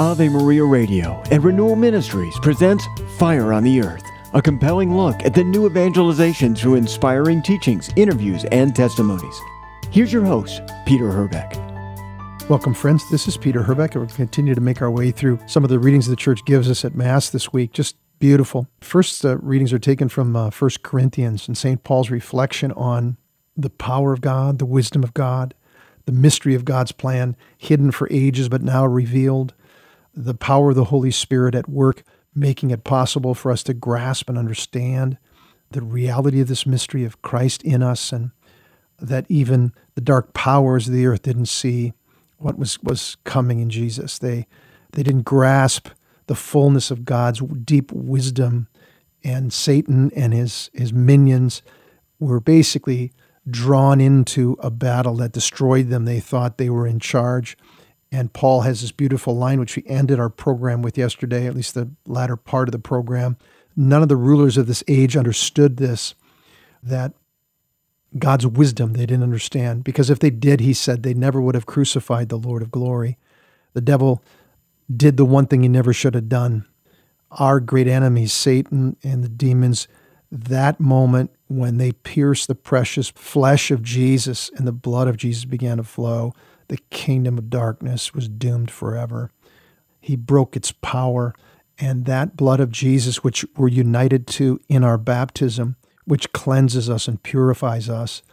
Ave Maria Radio and Renewal Ministries presents Fire on the Earth, a compelling look at the new evangelization through inspiring teachings, interviews, and testimonies. Here's your host, Peter Herbeck. Welcome, friends. This is Peter Herbeck, and we'll continue to make our way through some of the readings the church gives us at Mass this week. Just beautiful. First readings are taken from 1 Corinthians and St. Paul's reflection on the power of God, the wisdom of God, the mystery of God's plan, hidden for ages but now revealed, the power of the Holy Spirit at work, making it possible for us to grasp and understand the reality of this mystery of Christ in us, and that even the dark powers of the earth didn't see what was coming in Jesus. They didn't grasp the fullness of God's deep wisdom, and Satan and his minions were basically drawn into a battle that destroyed them. They thought they were in charge. And Paul has this beautiful line, which we ended our program with yesterday, at least the latter part of the program. None of the rulers of this age understood this, that God's wisdom they didn't understand. Because if they did, he said, they never would have crucified the Lord of glory. The devil did the one thing he never should have done. Our great enemies, Satan and the demons, that moment when they pierced the precious flesh of Jesus and the blood of Jesus began to flow, the kingdom of darkness was doomed forever. He broke its power, and that blood of Jesus, which we're united to in our baptism, which cleanses us and purifies us,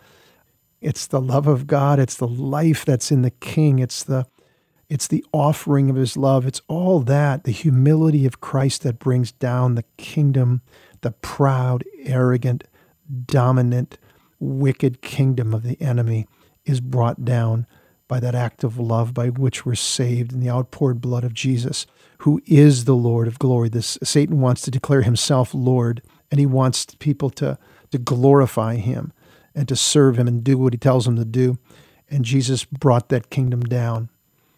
it's the love of God, it's the life that's in the King, it's the offering of his love, it's all that, the humility of Christ that brings down the kingdom, the proud, arrogant, dominant, wicked kingdom of the enemy is brought down by that act of love by which we're saved in the outpoured blood of Jesus, who is the Lord of glory. Satan wants to declare himself Lord, and he wants people to glorify him and to serve him and do what he tells them to do. And Jesus brought that kingdom down.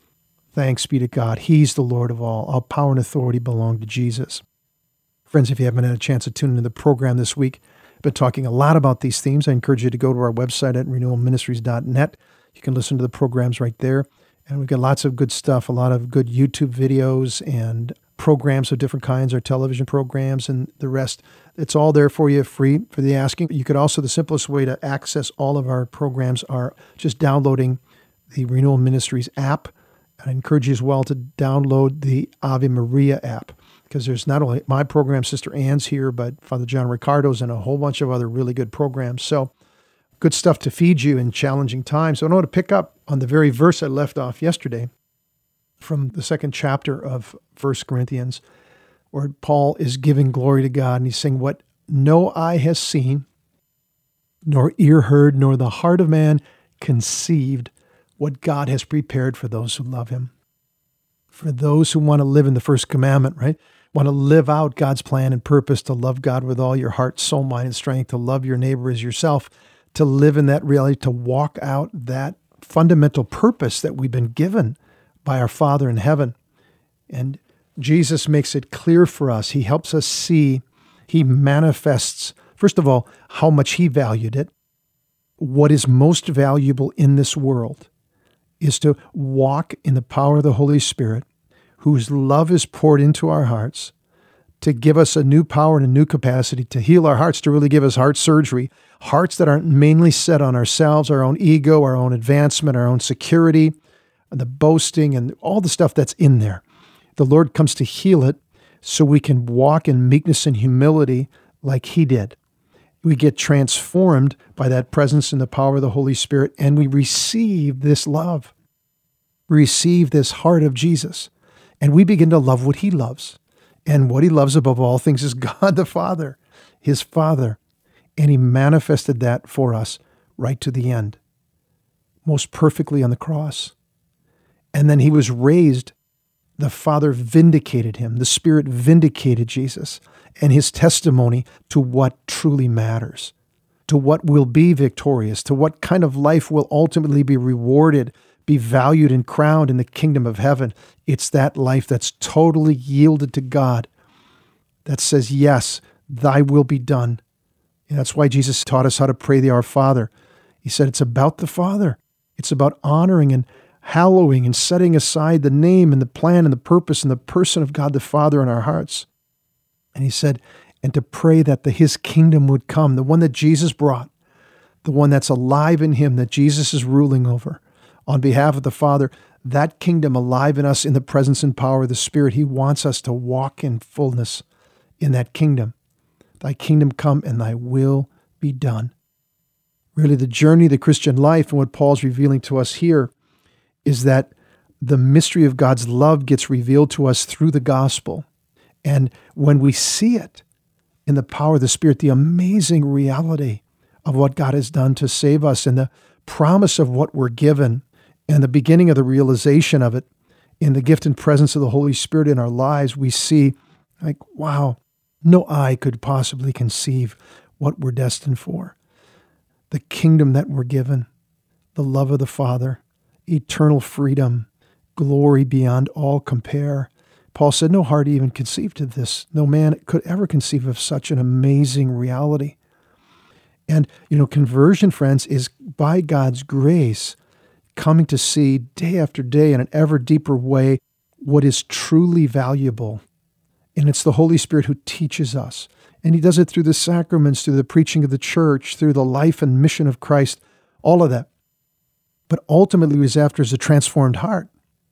Thanks be to God. He's the Lord of all. All power and authority belong to Jesus. Friends, if you haven't had a chance to tune into the program this week, I've been talking a lot about these themes. I encourage you to go to our website at renewalministries.net. You can listen to the programs right there. And we've got lots of good stuff, a lot of good YouTube videos and programs of different kinds, our television programs and the rest. It's all there for you, free for the asking. You could also, the simplest way to access all of our programs are just downloading the Renewal Ministries app. I encourage you as well to download the Ave Maria app, because there's not only my program, Sister Ann's here, but Father John Ricardo's and a whole bunch of other really good programs. So good stuff to feed you in challenging times. So I want to pick up on the very verse I left off yesterday from the second chapter of 1 Corinthians, where Paul is giving glory to God, and he's saying, what no eye has seen, nor ear heard, nor the heart of man conceived, what God has prepared for those who love him. For those who want to live in the first commandment, right? Want to live out God's plan and purpose, to love God with all your heart, soul, mind, and strength, to love your neighbor as yourself, to live in that reality, to walk out that fundamental purpose that we've been given by our Father in heaven. And Jesus makes it clear for us. He helps us see, he manifests, first of all, how much he valued it. What is most valuable in this world is to walk in the power of the Holy Spirit, whose love is poured into our hearts, to give us a new power and a new capacity to heal our hearts, to really give us heart surgery, hearts that aren't mainly set on ourselves, our own ego, our own advancement, our own security, and the boasting and all the stuff that's in there. The Lord comes to heal it so we can walk in meekness and humility like he did. We get transformed by that presence and the power of the Holy Spirit, and we receive this love, receive this heart of Jesus, and we begin to love what he loves. And what he loves above all things is God the Father, his Father. And he manifested that for us right to the end, most perfectly on the cross. And then he was raised. The Father vindicated him. The Spirit vindicated Jesus and his testimony to what truly matters, to what will be victorious, to what kind of life will ultimately be rewarded, be valued and crowned in the kingdom of heaven. It's that life that's totally yielded to God, that says, yes, thy will be done. And that's why Jesus taught us how to pray the Our Father. He said it's about the Father. It's about honoring and hallowing and setting aside the name and the plan and the purpose and the person of God the Father in our hearts. And he said, and to pray that his kingdom would come, the one that Jesus brought, the one that's alive in him, that Jesus is ruling over on behalf of the Father, that kingdom alive in us in the presence and power of the Spirit. He wants us to walk in fullness in that kingdom. Thy kingdom come and thy will be done. Really, the journey of the Christian life and what Paul's revealing to us here is that the mystery of God's love gets revealed to us through the gospel. And when we see it in the power of the Spirit, the amazing reality of what God has done to save us and the promise of what we're given and the beginning of the realization of it in the gift and presence of the Holy Spirit in our lives, we see like, wow, no eye could possibly conceive what we're destined for. The kingdom that we're given, the love of the Father, eternal freedom, glory beyond all compare. Paul said, no heart even conceived of this. No man could ever conceive of such an amazing reality. And, conversion, friends, is by God's grace coming to see day after day in an ever deeper way what is truly valuable. And it's the Holy Spirit who teaches us. And he does it through the sacraments, through the preaching of the church, through the life and mission of Christ, all of that. But ultimately, what he's after is a transformed heart,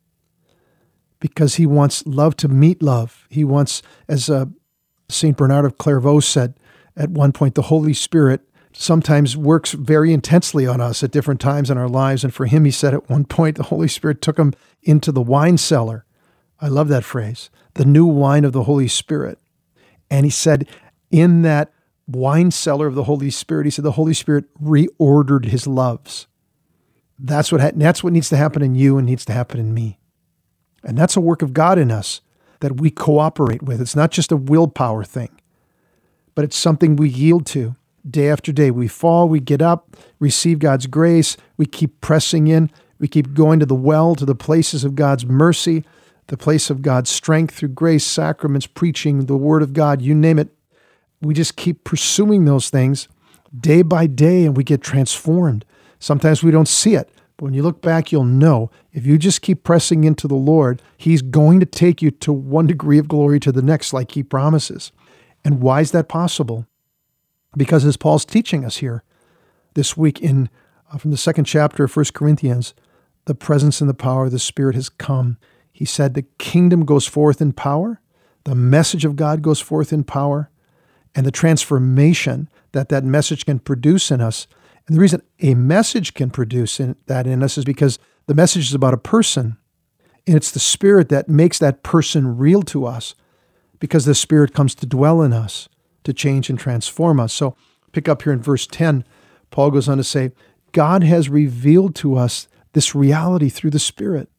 because he wants love to meet love. He wants, as St. Bernard of Clairvaux said at one point, the Holy Spirit sometimes works very intensely on us at different times in our lives. And for him, he said at one point, the Holy Spirit took him into the wine cellar. I love that phrase, the new wine of the Holy Spirit. And he said, in that wine cellar of the Holy Spirit, he said, the Holy Spirit reordered his loves. That's what needs to happen in you and needs to happen in me. And that's a work of God in us that we cooperate with. It's not just a willpower thing, but it's something we yield to day after day. We fall, we get up, receive God's grace, we keep pressing in, we keep going to the well, to the places of God's mercy, the place of God's strength through grace, sacraments, preaching, the Word of God, you name it. We just keep pursuing those things day by day and we get transformed. Sometimes we don't see it, but when you look back, you'll know if you just keep pressing into the Lord, he's going to take you to one degree of glory to the next, like he promises. And why is that possible? Because as Paul's teaching us here this week from the second chapter of 1 Corinthians, the presence and the power of the Spirit has come. He said the kingdom goes forth in power, the message of God goes forth in power, and the transformation that message can produce in us. And the reason a message can produce that in us is because the message is about a person, and it's the Spirit that makes that person real to us, because the Spirit comes to dwell in us, to change and transform us. So pick up here in verse 10, Paul goes on to say, God has revealed to us this reality through the Spirit.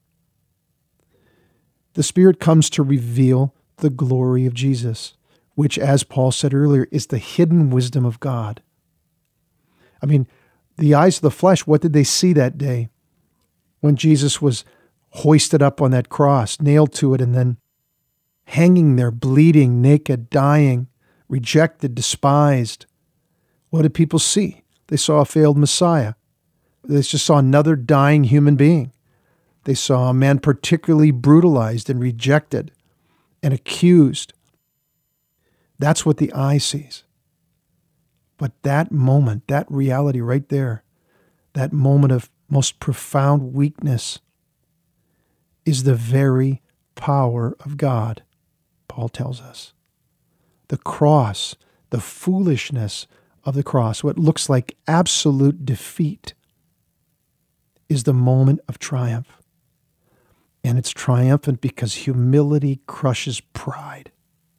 The Spirit comes to reveal the glory of Jesus, which, as Paul said earlier, is the hidden wisdom of God. I mean, the eyes of the flesh, what did they see that day when Jesus was hoisted up on that cross, nailed to it, and then hanging there, bleeding, naked, dying, rejected, despised? What did people see? They saw a failed Messiah. They just saw another dying human being. They saw a man particularly brutalized and rejected and accused. That's what the eye sees. But that moment, that reality right there, that moment of most profound weakness is the very power of God, Paul tells us. The cross, the foolishness of the cross, what looks like absolute defeat, is the moment of triumph. And it's triumphant because humility crushes pride.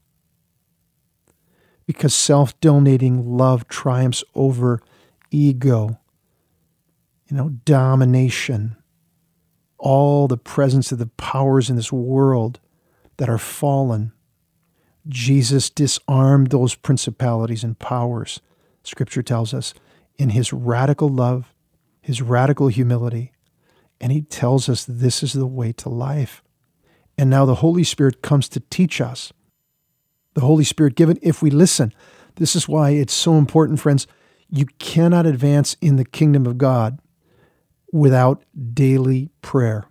Because self-donating love triumphs over ego, domination, all the presence of the powers in this world that are fallen. Jesus disarmed those principalities and powers, Scripture tells us, in his radical love, his radical humility. And he tells us this is the way to life. And now the Holy Spirit comes to teach us. The Holy Spirit given if we listen. This is why it's so important, friends. You cannot advance in the kingdom of God without daily prayer.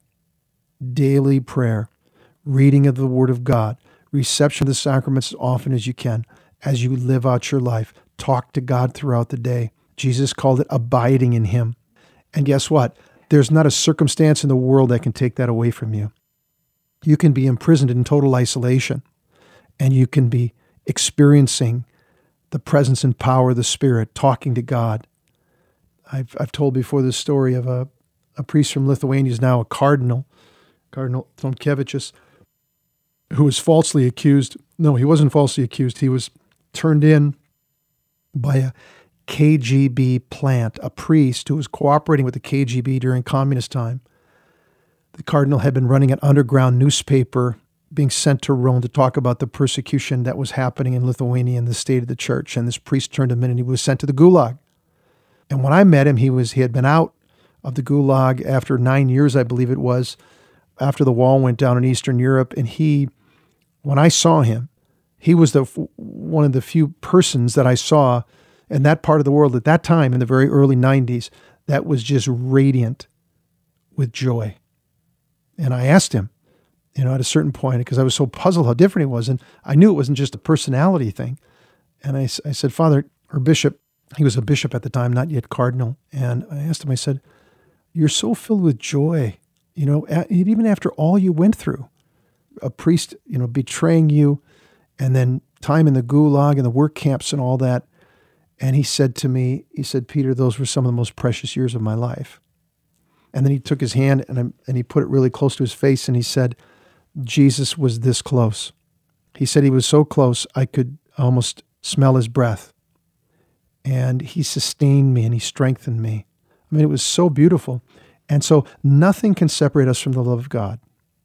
Daily prayer, reading of the Word of God, reception of the sacraments as often as you can, as you live out your life. Talk to God throughout the day. Jesus called it abiding in Him. And guess what? There's not a circumstance in the world that can take that away from you. You can be imprisoned in total isolation, and you can be experiencing the presence and power of the Spirit, talking to God. I've told before this story of a priest from Lithuania, who's now a cardinal, Cardinal Tomkevičius, who was falsely accused. No, he wasn't falsely accused. He was turned in by a KGB plant, a priest who was cooperating with the KGB during communist time. The cardinal had been running an underground newspaper being sent to Rome to talk about the persecution that was happening in Lithuania and the state of the church. And this priest turned him in and he was sent to the Gulag. And when I met him, he had been out of the Gulag after 9 years, I believe it was, after the wall went down in Eastern Europe. And when I saw him, he was one of the few persons that I saw in that part of the world at that time in the very early 90s that was just radiant with joy. And I asked him, at a certain point, because I was so puzzled how different he was, and I knew it wasn't just a personality thing. And I said, Father, or Bishop, he was a bishop at the time, not yet cardinal. And I asked him, I said, you're so filled with joy, even after all you went through, a priest, betraying you, and then time in the Gulag and the work camps and all that. And he said to me, Peter, those were some of the most precious years of my life. And then he took his hand and he put it really close to his face and he said, Jesus was this close. He said he was so close, I could almost smell his breath. And he sustained me and he strengthened me. I mean, it was so beautiful. And so nothing can separate us from the love of God.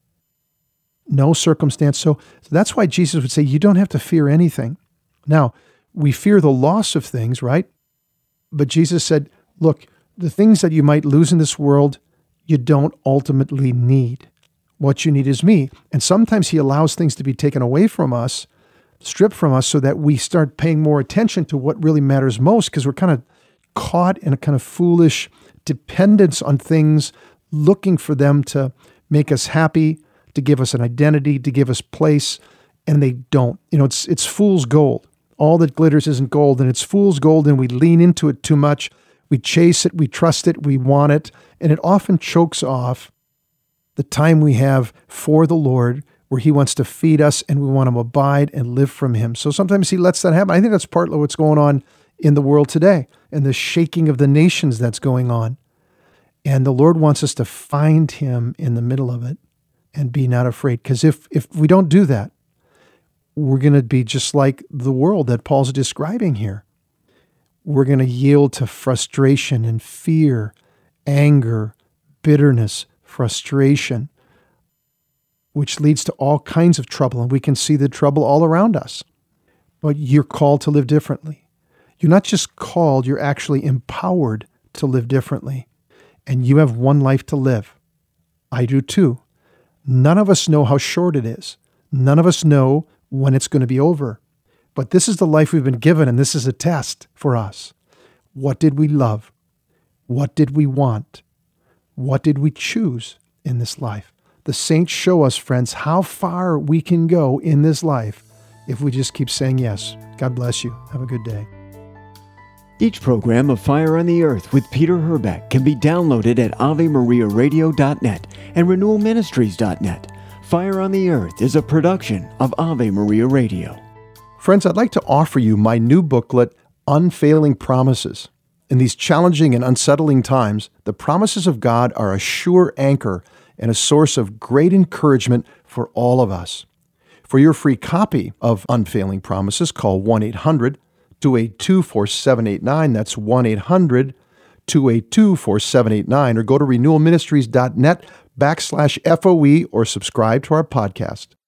No circumstance. So that's why Jesus would say, you don't have to fear anything. Now, we fear the loss of things, right? But Jesus said, look, the things that you might lose in this world, you don't ultimately need. What you need is me. And sometimes he allows things to be taken away from us, stripped from us, so that we start paying more attention to what really matters most, because we're kind of caught in a kind of foolish dependence on things, looking for them to make us happy, to give us an identity, to give us place, and they don't. It's fool's gold. All that glitters isn't gold, and it's fool's gold, and we lean into it too much. We chase it, we trust it, we want it, and it often chokes off the time we have for the Lord, where he wants to feed us and we want to abide and live from him. So sometimes he lets that happen. I think that's partly what's going on in the world today and the shaking of the nations that's going on. And the Lord wants us to find him in the middle of it and be not afraid. Because if we don't do that, we're going to be just like the world that Paul's describing here. We're going to yield to frustration and fear, anger, bitterness, frustration, which leads to all kinds of trouble. And we can see the trouble all around us. But you're called to live differently. You're not just called, you're actually empowered to live differently. And you have one life to live. I do too. None of us know how short it is. None of us know when it's going to be over. But this is the life we've been given, and this is a test for us. What did we love? What did we want? What did we choose in this life? The saints show us, friends, how far we can go in this life if we just keep saying yes. God bless you. Have a good day. Each program of Fire on the Earth with Peter Herbeck can be downloaded at AveMariaRadio.net and RenewalMinistries.net. Fire on the Earth is a production of Ave Maria Radio. Friends, I'd like to offer you my new booklet, Unfailing Promises. In these challenging and unsettling times, the promises of God are a sure anchor and a source of great encouragement for all of us. For your free copy of Unfailing Promises, call 1-800-282-4789. That's 1-800-282-4789. Or go to renewalministries.net/FOE or subscribe to our podcast.